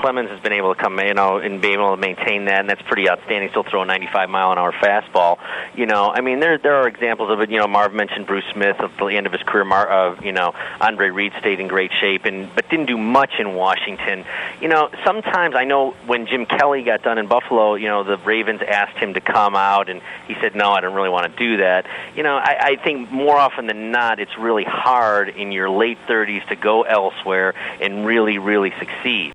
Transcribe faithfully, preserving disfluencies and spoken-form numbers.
Clemens has been able to come, you know, and be able to maintain that, and that's pretty outstanding. Still throw a ninety-five mile an hour fastball. You know, I mean, there there are examples of it. You know, Marv mentioned Bruce Smith at the end of his career. Mar, uh, you know, Andre Reed stayed in great shape, and but didn't do much in Washington. You know, sometimes I know when Jim Kelly got done in Buffalo, you know, the Ravens asked him to come out, and he said, no, I don't really want to do that. You know, I, I think more often than not, it's really hard in your late thirties to go elsewhere and really, really succeed.